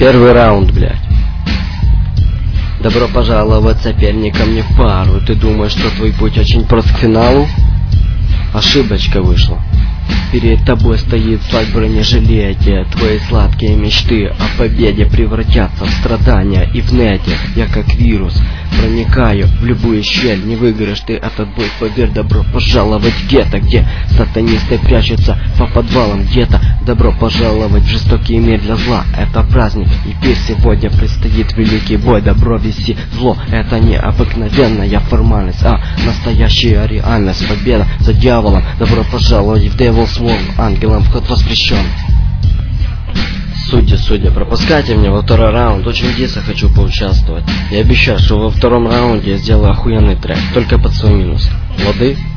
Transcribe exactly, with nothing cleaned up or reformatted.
Первый раунд, блядь. Добро пожаловать соперникам не в пару. Ты думаешь, что твой путь очень прост к финалу? Ошибочка вышла. Перед тобой стоит флаг бронежилете. Твои сладкие мечты о победе превратятся в страдания и в нете. Я как вирус проникаю в любую щель. Не выиграешь ты этот бой, поверь. Добро пожаловать в гетто, где сатанисты прячутся по подвалам где-то. Добро пожаловать в жестокий мир для зла. Это праздник, и пир сегодня предстоит великий бой. Добро вести зло, это не обыкновенная формальность, а настоящая реальность. Победа за дьяволом. Добро пожаловать в Devil's World. Ангелам вход воспрещен. Судья, судья, пропускайте меня во второй раунд. Очень дико хочу поучаствовать. Я обещаю, что во втором раунде я сделаю охуенный трек, только под свой минус. Лады?